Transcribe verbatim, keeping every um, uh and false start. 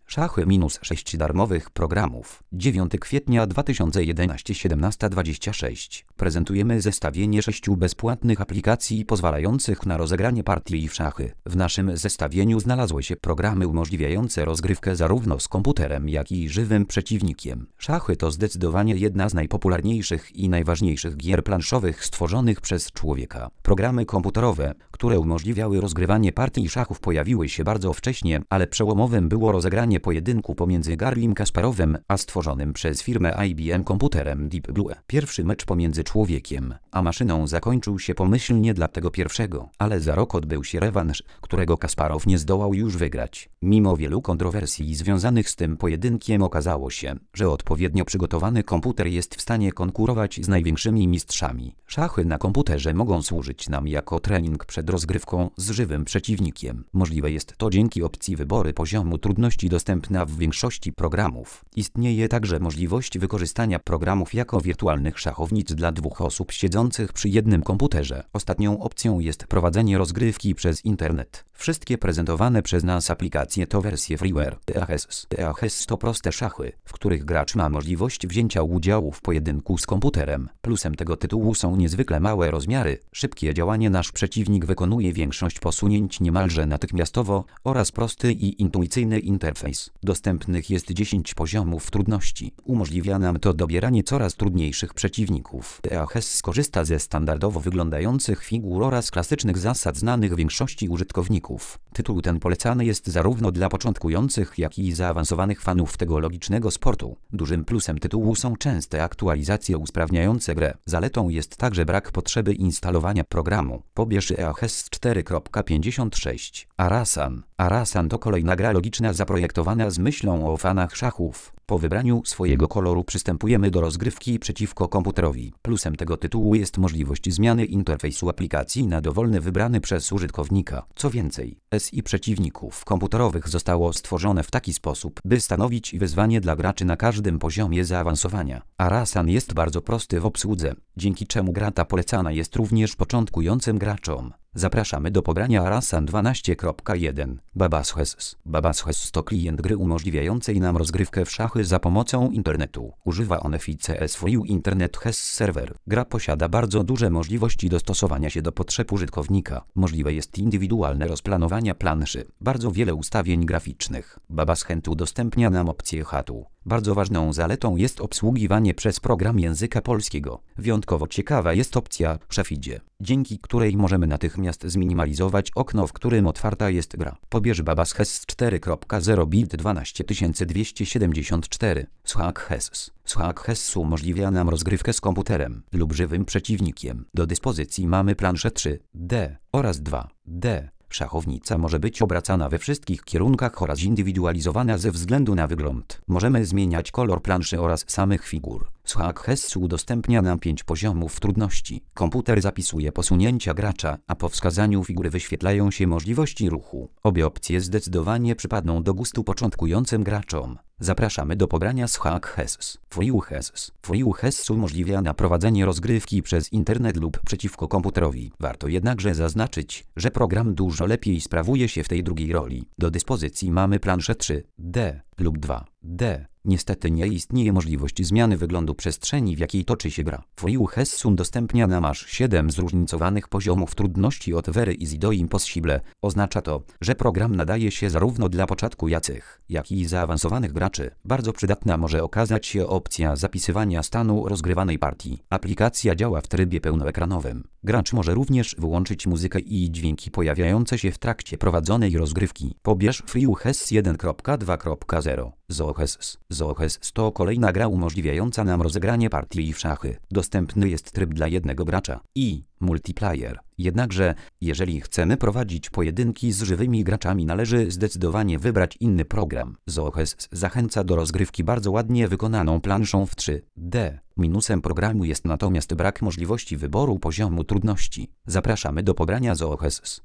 Szachy minus sześć darmowych programów. dziewiątego kwietnia dwa tysiące jedenastego, siedemnasta dwadzieścia sześć. Prezentujemy zestawienie sześciu bezpłatnych aplikacji pozwalających na rozegranie partii w szachy. W naszym zestawieniu znalazły się programy umożliwiające rozgrywkę zarówno z komputerem, jak i żywym przeciwnikiem. Szachy to zdecydowanie jedna z najpopularniejszych i najważniejszych gier planszowych stworzonych przez człowieka. Programy komputerowe, które umożliwiały rozgrywanie partii szachów, pojawiły się bardzo wcześnie, ale przełomowym było rozegranie pojedynku pomiędzy Garrym Kasparowem a stworzonym przez firmę I B M komputerem Deep Blue. Pierwszy mecz pomiędzy człowiekiem a maszyną zakończył się pomyślnie dla tego pierwszego, ale za rok odbył się rewanż, którego Kasparow nie zdołał już wygrać. Mimo wielu kontrowersji związanych z tym pojedynkiem okazało się, że odpowiednio przygotowany komputer jest w stanie konkurować z największymi mistrzami. Szachy na komputerze mogą służyć nam jako trening przed rozgrywką z żywym przeciwnikiem. Możliwe jest to dzięki opcji wyboru poziomu trudności dostępna w większości programów. Istnieje także możliwość wykorzystania programów jako wirtualnych szachownic dla dwóch osób siedzących przy jednym komputerze. Ostatnią opcją jest prowadzenie rozgrywki przez internet. Wszystkie prezentowane przez nas aplikacje to wersje freeware. Teaches. Teaches to proste szachy, w których gracz ma możliwość wzięcia udziału w pojedynku z komputerem. Plusem tego tytułu są niezwykle małe rozmiary, szybkie działanie, nasz przeciwnik wykonuje większość posunięć niemalże natychmiastowo oraz prosty i intuicyjny interfejs. Dostępnych jest dziesięć poziomów trudności. Umożliwia nam to dobieranie coraz trudniejszych przeciwników. Teaches skorzysta ze standardowo wyglądających figur oraz klasycznych zasad znanych większości użytkowników. Tytuł ten polecany jest zarówno dla początkujących, jak i zaawansowanych fanów tego logicznego sportu. Dużym plusem tytułu są częste aktualizacje usprawniające grę. Zaletą jest także brak potrzeby instalowania programu. Pobierz Teaches cztery kropka pięćdziesiąt sześć. Arasan. Arasan to kolejna gra logiczna zaprojektowana z myślą o fanach szachów. Po wybraniu swojego koloru przystępujemy do rozgrywki przeciwko komputerowi. Plusem tego tytułu jest możliwość zmiany interfejsu aplikacji na dowolny wybrany przez użytkownika. Co więcej, S I przeciwników komputerowych zostało stworzone w taki sposób, by stanowić wyzwanie dla graczy na każdym poziomie zaawansowania. Arasan jest bardzo prosty w obsłudze, dzięki czemu gra ta polecana jest również początkującym graczom. Zapraszamy do pobrania Arasan dwanaście kropka jeden. Babasches. Babasches to klient gry umożliwiającej nam rozgrywkę w szachy za pomocą internetu. Używa on F I C S Free Internet Has Server. Gra posiada bardzo duże możliwości dostosowania się do potrzeb użytkownika. Możliwe jest indywidualne rozplanowanie planszy. Bardzo wiele ustawień graficznych. Babasches udostępnia nam opcję chatu. Bardzo ważną zaletą jest obsługiwanie przez program języka polskiego. Wyjątkowo ciekawa jest opcja Szafidzie, dzięki której możemy natychmiast zminimalizować okno, w którym otwarta jest gra. Pobierz Babasches cztery kropka zero bit dwanaście tysięcy dwieście siedemdziesiąt cztery. Schaches. Schaches umożliwia nam rozgrywkę z komputerem lub żywym przeciwnikiem. Do dyspozycji mamy planszę trzy D oraz dwa D. Szachownica może być obracana we wszystkich kierunkach oraz zindywidualizowana ze względu na wygląd. Możemy zmieniać kolor planszy oraz samych figur. Schaches udostępnia nam pięć poziomów trudności. Komputer zapisuje posunięcia gracza, a po wskazaniu figury wyświetlają się możliwości ruchu. Obie opcje zdecydowanie przypadną do gustu początkującym graczom. Zapraszamy do pobrania Schaches. Freeches. Freeches umożliwia na prowadzenie rozgrywki przez internet lub przeciwko komputerowi. Warto jednakże zaznaczyć, że program dużo lepiej sprawuje się w tej drugiej roli. Do dyspozycji mamy planszę trzy D lub dwa D. Niestety nie istnieje możliwość zmiany wyglądu przestrzeni, w jakiej toczy się gra. Freeches udostępnia nam aż siedem zróżnicowanych poziomów trudności od Very Easy do Impossible. Oznacza to, że program nadaje się zarówno dla początkujących, jak i zaawansowanych graczy. Bardzo przydatna może okazać się opcja zapisywania stanu rozgrywanej partii. Aplikacja działa w trybie pełnoekranowym. Gracz może również wyłączyć muzykę i dźwięki pojawiające się w trakcie prowadzonej rozgrywki. Pobierz Freeches jeden kropka dwa kropka zero. Zoches. Zoches to kolejna gra umożliwiająca nam rozegranie partii w szachy. Dostępny jest tryb dla jednego gracza i multiplayer. Jednakże, jeżeli chcemy prowadzić pojedynki z żywymi graczami, należy zdecydowanie wybrać inny program. Zoches zachęca do rozgrywki bardzo ładnie wykonaną planszą w trzy D. Minusem programu jest natomiast brak możliwości wyboru poziomu trudności. Zapraszamy do pobrania Zoches.